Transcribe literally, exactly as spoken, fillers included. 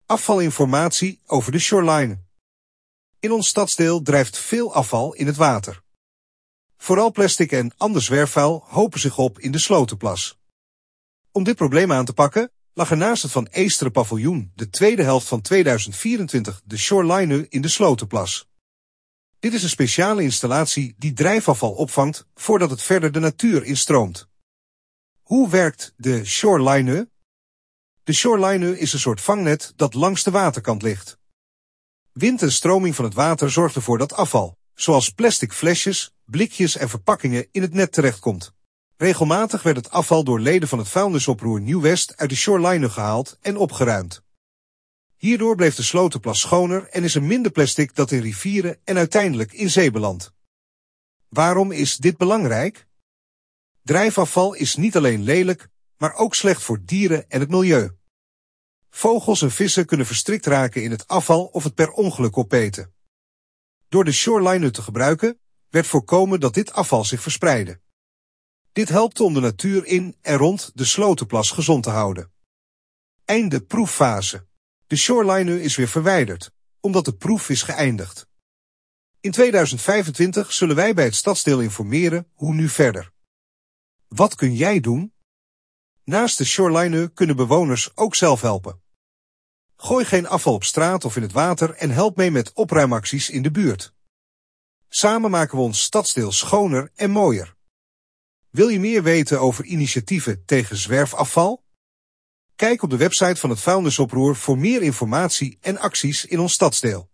Afvalinformatie over de shoreline. In ons stadsdeel drijft veel afval in het water. Vooral plastic en ander zwerfvuil hopen zich op in de Slotenplas. Om dit probleem aan te pakken, lag er naast het Van Eesteren paviljoen de tweede helft van tweeduizend vierentwintig de Shoreline in de Slotenplas. Dit is een speciale installatie die drijfafval opvangt voordat het verder de natuur instroomt. Hoe werkt de Shoreline? De Shoreline is een soort vangnet dat langs de waterkant ligt. Wind en stroming van het water zorgt ervoor dat afval, zoals plastic flesjes, blikjes en verpakkingen, in het net terechtkomt. Regelmatig werd het afval door leden van het vuilnisoproer Nieuw-West uit de Shoreline gehaald en opgeruimd. Hierdoor bleef de Slotenplas schoner en is er minder plastic dat in rivieren en uiteindelijk in zee belandt. Waarom is dit belangrijk? Drijfafval is niet alleen lelijk, maar ook slecht voor dieren en het milieu. Vogels en vissen kunnen verstrikt raken in het afval of het per ongeluk opeten. Door de Shoreline te gebruiken, werd voorkomen dat dit afval zich verspreidde. Dit helpt om de natuur in en rond de Slotenplas gezond te houden. Einde proeffase. De Shoreline is weer verwijderd, omdat de proef is geëindigd. In tweeduizend vijfentwintig zullen wij bij het stadsdeel informeren hoe nu verder. Wat kun jij doen? Naast de Shoreline kunnen bewoners ook zelf helpen. Gooi geen afval op straat of in het water en help mee met opruimacties in de buurt. Samen maken we ons stadsdeel schoner en mooier. Wil je meer weten over initiatieven tegen zwerfafval? Kijk op de website van het vuilnisoproer voor meer informatie en acties in ons stadsdeel.